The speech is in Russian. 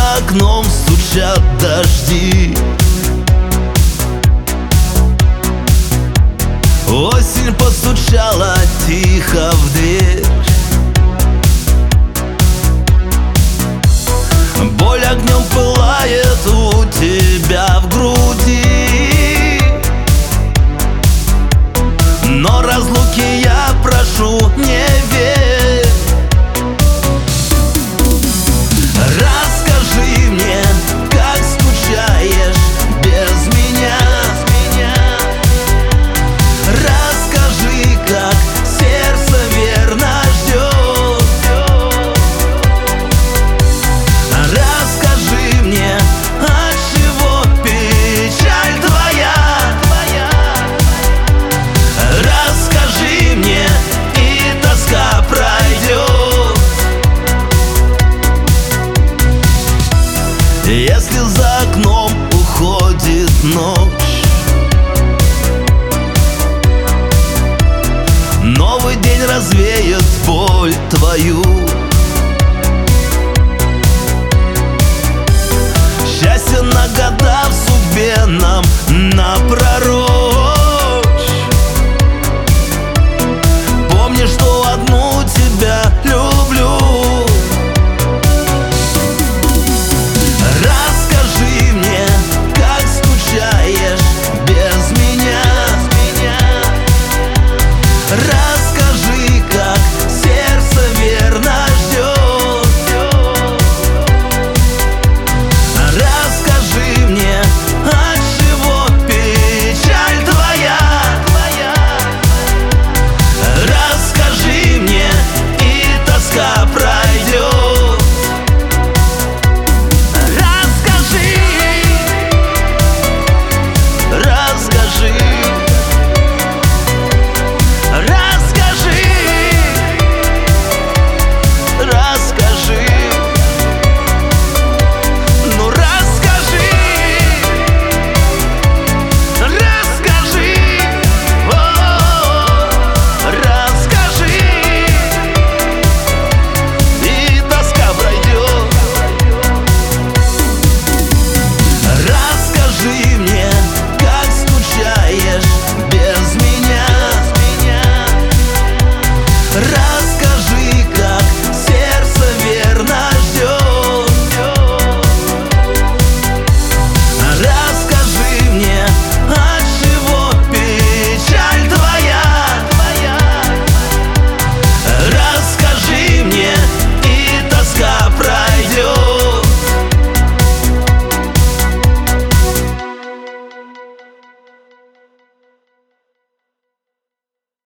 за окном стучат дожди. Осень постучала тихо в дверь. Боль огнем пылает у тебя в груди, но разлуки я прошу, не верь. Расскажи мне, как скучаешь без меня. Расскажи, как сердце верно ждет. Расскажи мне, отчего печаль твоя. Расскажи мне, и тоска пройдет. Если за окном уходит ночь, новый день развеет боль твою.